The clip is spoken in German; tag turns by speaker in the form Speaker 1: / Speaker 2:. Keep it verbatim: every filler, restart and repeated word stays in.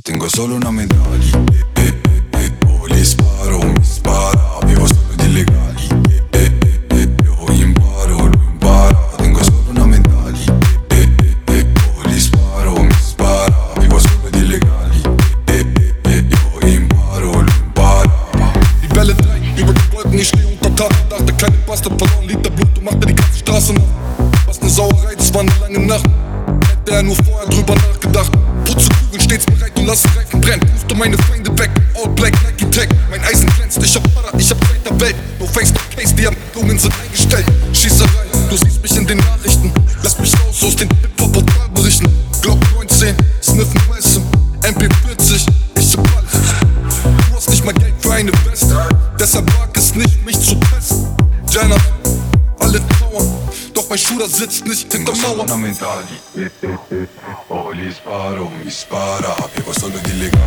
Speaker 1: Tengo solo una medaglia, eh, eh, eh, oh, li sparo, mi spara, vivo solo di illegali, eh, eh, eh, io imparo, lui impara. Tengo solo una medaglia, eh, eh, eh, oh, li sparo, mi spara, vivo solo di illegali, eh, eh, eh, io imparo, lui impara.
Speaker 2: Die Bälle drei über die Wolken, ich steh unter Tag. Dachte, kleine Bastard verloren, Liter Blut und machte die ganze Straße nach. Was ne Sauerei, das war ne lange Nacht. Hätte er nur vorher drüber nachgedacht. Putze Kugeln stets bereit und lass Reifen brennen. Puste meine Feinde weg, all black, Nike Tech. Mein Eisen glänzt, ich hab Para, ich hab Zeit der Welt. No face, no case, die Ermittlungen sind eingestellt. Schießerei, du siehst mich in den Nachrichten. Lass mich raus aus den Hip-Hop-Portalberichten. Glock neunzehn, Sniffen Wesson, M P vierzig, ich hab alles. Du hast nicht mal Geld für eine Weste, deshalb wag es nicht, mich zu testen. Jenna, alle trauern, doch mein Shooter sitzt nicht hinter
Speaker 1: Tengo solo
Speaker 2: Mauern.
Speaker 1: una medaglia, eh, eh, eh, oh, li sparo, mi spara, vivo solo di illegali.